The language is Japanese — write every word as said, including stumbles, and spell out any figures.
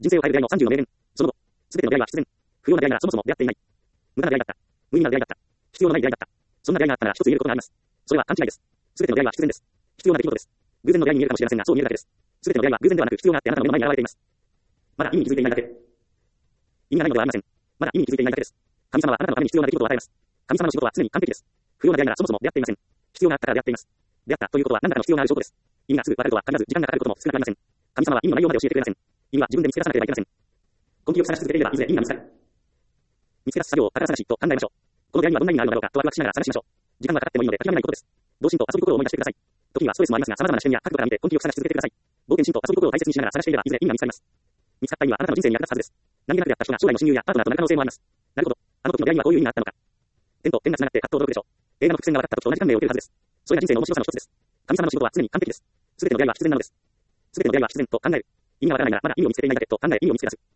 人生を変える出会いのさんじゅうの名言。その後、すべての出会いは必然。不要な出会いならそもそも出会っていない。無駄な出会いだった。無意味な出会いだった。必要なない出会いだった。そんな出会いがあったなら一つ言えることがあります。それは勘違いです。すべての出会いは必然です。必要な出来事です。偶然の出会いに見えるかもしれませんが、そう見えるだけです。すべての出会いは偶然ではなく必要があってあなたの目の前に現れています。まだ意味に気づいていないだけ。意味がないのではありません。まだ意味に気づいていないだけです。神様はあなたのために必要な出来事を与えます。神様の仕事は常に完璧です。不要な出会いならそもそも出会っていません。必要があったから出会っています。出会ったということは何らかの必要がある証拠です。意味がすぐわかるとは限らず時間がかかることも少なくありません。神様は意味の内容まで教えてくれません。意味は自分で見つけ出さなければいけません。根気よく探し続けていればいずれ意味が見つかる。見つけ出す作業を宝探しと考えましょう。この出会いにはどんな意味があるのだろうかとワクワクしながら探しましょう。時間がかかってもいいので諦めないことです。童心と遊び心を思い出してください。時にはストレスもありますが、様々な視点や角度から見て根気よく探し続けてください。冒険心と遊び心を大切にしながら探していればいずれ意味が見つかります。見つかった意味はあなたの人生に役立つはずです。何気なく出会った人が将来の親友やパートナーとなる可能性もあります。なるほど。あの時の出会いにはこういう意味があったのか。点と点が繋がって葛藤を届くでしょう。映画の伏線が分かった時と同じ感銘を受けるはずです。それが人生の面白さの一つです。神様の仕事は常に完璧です。すべての出会いは必然なのです。すべての出会いは必然と考える。意味がわからないならまだ意味を見つけていないだけと考え意味を見つけ出す。